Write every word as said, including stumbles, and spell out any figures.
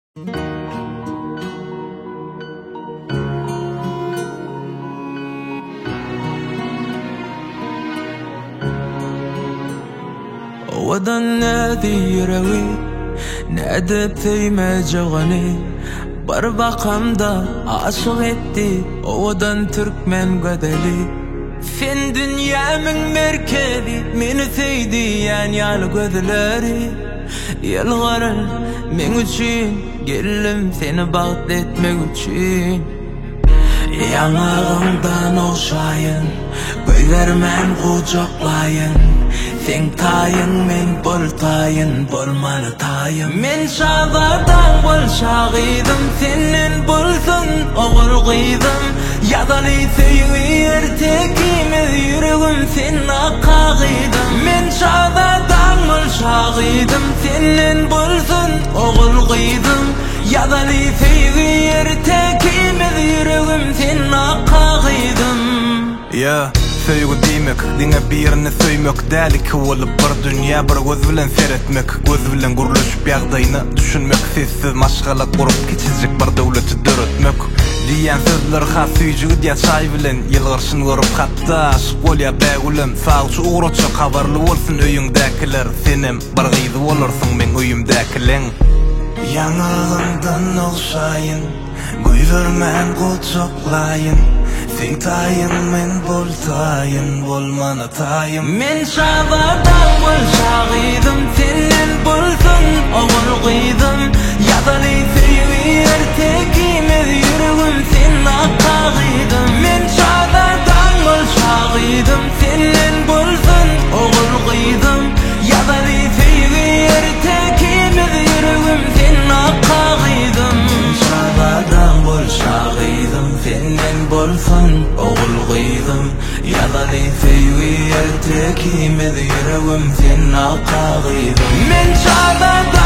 وضع الذي يروي نادب فيما جغني بربا قمدا عاشقتي وضع تركمن قدلي فين دنيا من مركبي من ثيدي يعني على قدلاري يا الغرل من وجين قلم فين بغدت من وجين يا غمضان وشاين قيدر من قوجقلاين Think tayin min bol tayin bol mal tayin min şavadan bol şagidim senin bulsun oğul gıydım yadali seyir tekimiz yüreğim senin akağıydım min şavadan bol şagidim senin bulsun oğul gıydım yadali seyir tekimiz yüreğim senin akağıydım yeah. Söýgü diýmek, diňe birini söýmek däli ki bolup bir dünýä bir göz bilen seretmek, göz bilen guruluşyp ýagdaýyny düşünmek, sessiz maşgala gurup geçijek bir döwleti döretmek. Diýen sözler has süýjügi diýe çaý bilen ýylgyrşyny görüp hatda aşyk bolýa bägulem, sagçy ugraça habarly bolsun öýüňdäkiler, senem bir gyzy bolarsyň men öýümdäkileň. Ýanagymdan okşaýyn, güýbermän goçaklaýyn. Sen tayin men bol tayin bolmana tayin men şavadan bol şagidim senin bulsun oğul gıydım yadali seyir tekimiz yüreğim senin akağıydım men şavadan bol şagidim senin bulsun oğul gıydım yadali seyir tekimiz yüreğim senin akağıydım men şavadan bol şagidim senin bulsun oğul gıydım yadali seyir tekimiz yüreğim senin akağıydım men şavadan